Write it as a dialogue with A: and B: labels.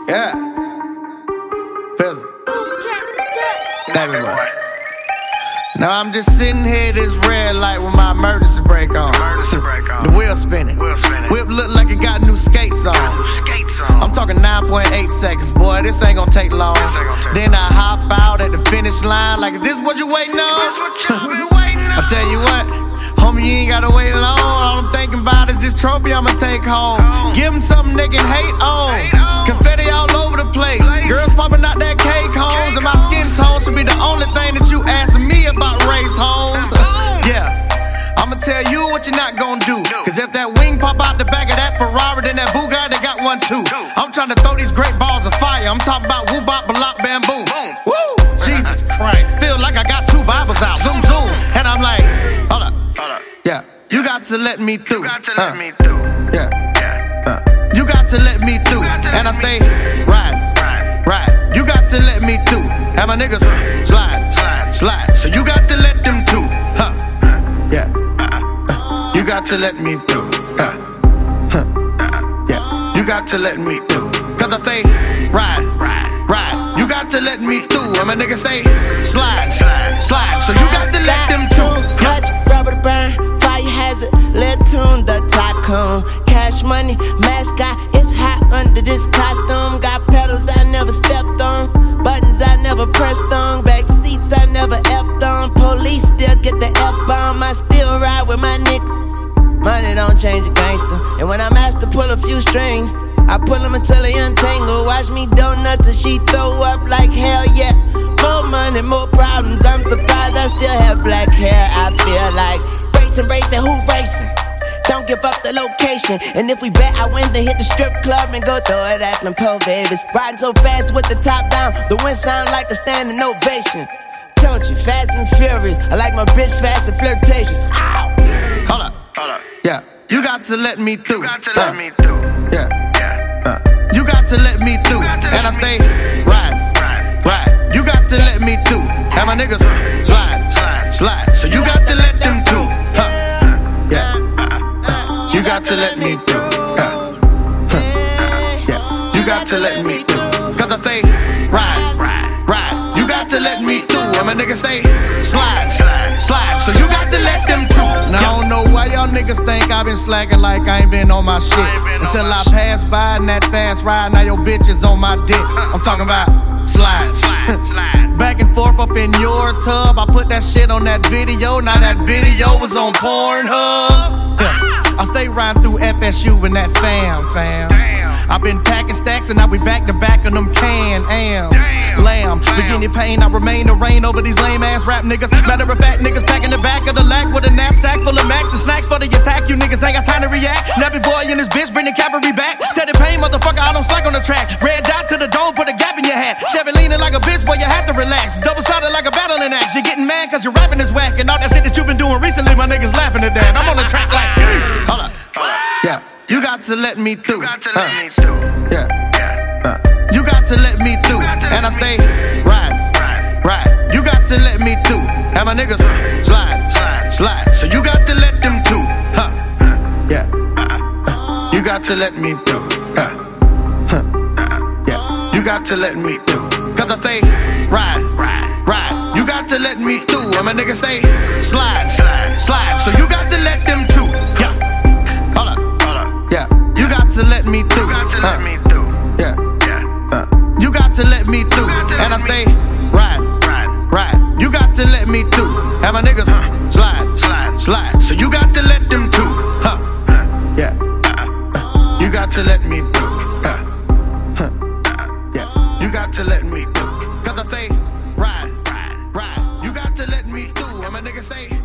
A: Yeah. Fizzle. Baby boy. Now I'm just sitting here at this red light with my emergency brake on. The wheel spinning. Whip look like it got new skates on. I'm talking 9.8 seconds, boy. This ain't gonna take long. Then I hop out at the finish line like, is this what you waiting on? I tell you what, homie, you ain't gotta wait long. All I'm thinking about is this trophy I'ma take home. Give them something they can hate on. Confetti all over the place. Girls popping out that cake homes. And my skin tone should be the only thing that you asking me about race homes. Yeah, I'ma tell you what you're not gonna do. Cause if that wing pop out the back of that Ferrari, then that Bugatti got one too. I'm trying to throw these great balls of fire. I'm talking about woo bop, balop, bam, boom. Woo! Jesus Christ. Feel like I got two Bibles out. Zoom, zoom. And I'm like, hold up. Yeah, you got to let me through. Yeah. You got to let me through. And I stay riding. You got to let me through. And my niggas slide. So you got to let them too. Yeah. You got to let me through. Yeah. You got to let me through. Cause I stay riding. You got to let me through. And my niggas stay slide. So you got to let them too.
B: Clutch, rubber burn, fire hazard, lead tune, the tycoon. Cash money, mascot, it's hot under this costume. Got pedals I never stepped on, buttons I never pressed on, back seats I never effed on. Police still get the F-bomb, I still ride with my nicks. Money don't change a gangster, and when I'm asked to pull a few strings, I pull them until they untangle. Watch me donut till she throw up like hell yeah. More money, more problems, I'm surprised I still have black hair. I feel like racing, who racing? Don't give up the location. And if we bet, I win, then hit the strip club and go throw it at them po babies. Riding so fast with the top down, the wind sound like a standing ovation. Don't you, fast and furious, I like my bitch fast and flirtatious. Ow!
A: Hold up. Yeah, you got to let me through. Yeah. You got to let me through. And I stay riding. You got to let me through. And my niggas slide. So you got to let them too. Yeah. You got to let me through. Yeah. You got to let me through. Cause I stay ride. You got to let me through. And my niggas stay slide. So you got to let them too. Now I don't know why y'all niggas think I've been slacking like I ain't been on my shit. Until I pass by in that fast ride, now your bitch is on my dick. I'm talking about slide. Back and forth up in your tub. I put that shit on that video. Now that video was on Pornhub. I stay riding through FSU in that fam. I've been packing stacks and now we back to back on them Can-Ams. Lamb, beginning pain, I remain the rain over these lame ass rap niggas. Matter of fact, niggas back in the back of the lack with a knapsack full of max and snacks for the attack. You niggas ain't got time to react. Nappy boy and this bitch bring the cavalry back. Tell the pain, motherfucker, I don't slack on the track. Red dot to the dome, put a gap in your hat. Chevy leaning like a bitch, boy, you have to relax. Double-sided like a battling axe. You're getting mad cause your rapping is whack. And all that shit that you been doing recently, my niggas laughing at that. I'm on the track like, hold up. Yeah, you got to let me through. Yeah. You got to let me through. And I stay riding. You got to let me through. And my niggas slide. So you got to let them too. Yeah. You got to let me through. Yeah. You got to let me through. Cause I stay riding. You got to let me through. And my niggas stay slide. So you got to let them too. Yeah. Hold up. Yeah. You got to let me through. Yeah. You got to let me through. And I stay riding. You got to let me through. And my niggas slide. So you got to let them too. Yeah. You got to let me through. Yeah. You got to let me through. Cause I stay riding. You got to let me through. And my niggas stay